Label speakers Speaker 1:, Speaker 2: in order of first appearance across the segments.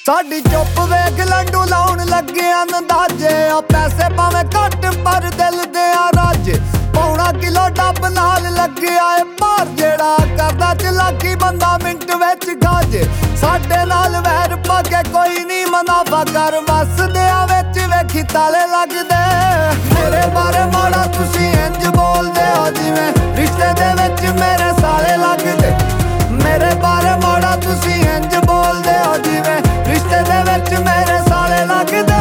Speaker 1: ਸਾਡੀ ਚੁੱਪ ਵੇਖ ਲੰਡੂ ਲਾਉਣ ਲੱਗੇ ਅੰਦਾਜ਼ੇ ਆ ਪੈਸੇ ਭਾਵੇਂ ਘੱਟ ਪਰ ਦਿਲ ਦੇ ਆ ਰਾਜੇ ਪੌਣਾ ਕਿਲੋ ਡੱਬ ਨਾਲ ਲੱਗਿਆ ਏ ਭਾਰ ਜਿਹੜਾ ਕਰਦਾ ਚਲਾਕੀ ਬੰਦਾ ਮਿੰਟ ਵਿੱਚ ਖਾਜੇ ਸਾਡੇ ਨਾਲ ਵੈਰ ਪਾ ਕੇ ਕੋਈ ਨਹੀਂ ਮੁਨਾਫਾ ਕਰ ਵਸਦਿਆਂ ਵਿੱਚ ਵੇਖੀ ਤਾਲੇ ਲੱਗਦੇ ਮੇਰੇ ਬਾਰੇ ਮਾੜਾ ਤੁਸੀਂ ਇੰਜ ਬੋਲਦੇ ਹੋ ਜਿਵੇਂ ਰਿਸ਼ਤੇ ਦੇ ਵਿੱਚ ਮੇਰੇ ਸਾਲੇ ਲੱਗਦੇ ਮੇਰੇ ਬਾਰੇ ਮਾੜਾ ਤੁਸੀਂ ਇੰਜ ਬੋਲਦੇ ਹੋ ਜਿਵੇਂ ਰਿਸ਼ਤੇ ਦੇ ਵਿੱਚ ਮੇਰੇ ਸਾਲੇ ਲੱਗਦੇ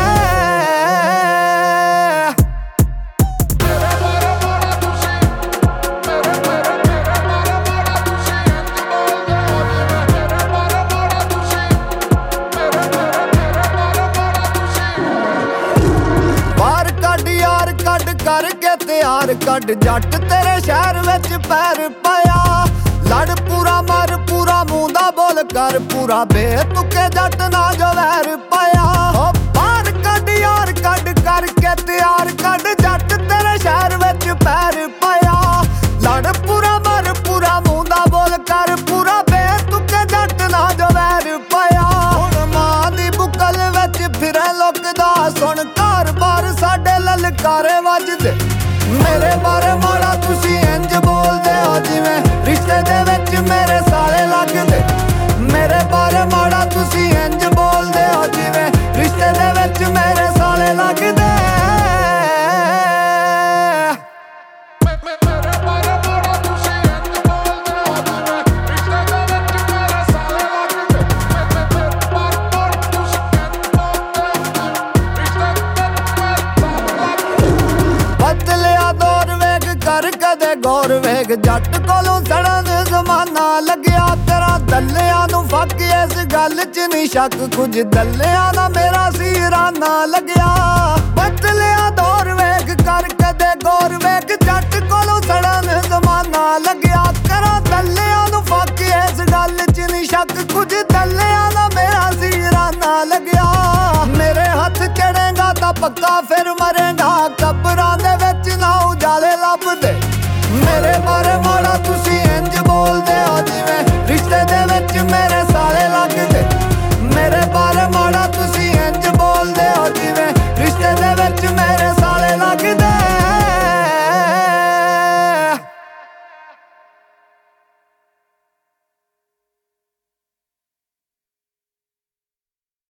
Speaker 1: ਕਰਕੇ ਤਿਆਰ ਕੱਢ ਜੱਟ ਤੇਰੇ ਸ਼ਹਿਰ ਵਿੱਚ ਪੈਰ ਪਾਇਆ ਲੜ ਪੂਰਾ ਮਰ ਪੂਰਾ ਮੂੰਹ ਦਾ ਬੋਲ ਕਰ ਪੂਰਾ ਬੇਤੁਕੇ ਜੱਟ ਨਾ ਜੋ ਵੈਰ ਪਾਇਆ ਓ ਬਾਹਰ ਕੱਢ ਯਾਰ ਕੱਢ ਕਰਕੇ ਤਿਆਰ ਕੱਢ ਜੱਟ ਤੇਰੇ ਸ਼ਹਿਰ ਵਿੱਚ ਪੈਰ ਪਾਇਆ ਲੜ ਪੂਰਾ ਮਰ ਪੂਰਾ ਮੂੰਹ ਦਾ ਬੋਲ ਕਰ ਪੂਰਾ ਬੇਤੁਕੇ ਜੱਟ ਨਾ ਜੋ ਵੈਰ ਪਾਇਆ ਹੁਣ ਮਾਂ ਦੀ ਬੁੱਕਲ ਵਿੱਚ ਫਿਰੇ ਲੁਕਦਾ ਸੁਣ ਘਰ ਬਾਰ ਸਾਡੇ ਲਲਕਾਰੇ ਵੱਜਦੇ ਮੇਰੇ ਬਾਰੇ ਮਾੜਾ ਤੁਸੀਂ ਇੰਜ ਬੋਲਦੇ ਹੋ ਜਿਵੇਂ ਰਿਸ਼ਤੇ ਦੇ ਵਿੱਚ ਮੇਰੇ ਸਾਲੇ ਲੱਗਦੇ ਮੇਰੇ ਬਾਰੇ ਮਾੜਾ ਤੁਸੀਂ ਇੰਜ ਬੋਲਦੇ ਹੋ ਜਿਵੇਂ ਰਿਸ਼ਤੇ ਦੇ ਵਿੱਚ ਮੇਰੇ ਸਾਲੇ ਲੱਗਦੇ ਕਦੇ ਗੌਰ ਵੇਖ ਜੱਟ ਕੋਲੋਂ ਸੜਨ ਜ਼ਮਾਨਾ ਲੱਗਿਆ ਤੇਰਾ ਦੱਲਿਆਂ ਨੂੰ ਫੱਕ ਇਸ ਗੱਲ 'ਚ ਨਹੀਂ ਸ਼ੱਕ ਕੁਝ ਦੱਲਿਆਂ ਦਾ ਮੇਰਾ ਸੀਰਾਨਾ ਲੱਗਿਆ ਬਦਲਿਆ ਦੌਰ ਵੇਖ ਕਰ ਕਦੇ ਗੌਰ ਵੇਖ ਜੱਟ ਕੋਲੋਂ ਸੜਨ ਜ਼ਮਾਨਾ ਲੱਗਿਆ ਤੇਰਾ ਦੱਲਿਆਂ ਨੂੰ ਫੱਕ ਇਸ ਗੱਲ 'ਚ ਨਹੀਂ ਸ਼ੱਕ ਕੁਝ ਦੱਲਿਆਂ ਦਾ ਮੇਰਾ ਸੀਰਾਨਾ ਲੱਗਿਆ ਮੇਰੇ ਹੱਥ ਚੜੇਗਾ ਤਾਂ ਪੱਕਾ ਫਿਰ ਮਰੇਗਾ